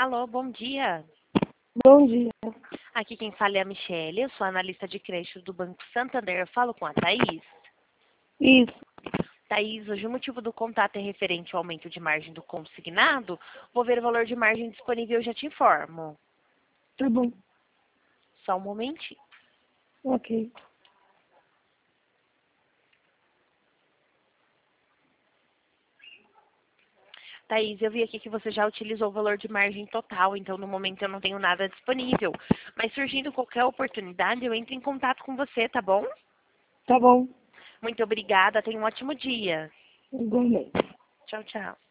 Alô, bom dia. Bom dia. Aqui quem fala é a Michelle, eu sou analista de crédito do Banco Santander. Eu falo com a Thaís. Isso, Thaís, hoje o motivo do contato é referente ao aumento de margem do consignado. Vou ver o valor de margem disponível e já te informo. tá bom. Só um momentinho. Ok. Thaís, eu vi aqui que você já utilizou o valor de margem total, então no momento eu não tenho nada disponível. Mas surgindo qualquer oportunidade, eu entro em contato com você, tá bom? Tá bom. Muito obrigada, tenha um ótimo dia. Igualmente. Tchau, tchau.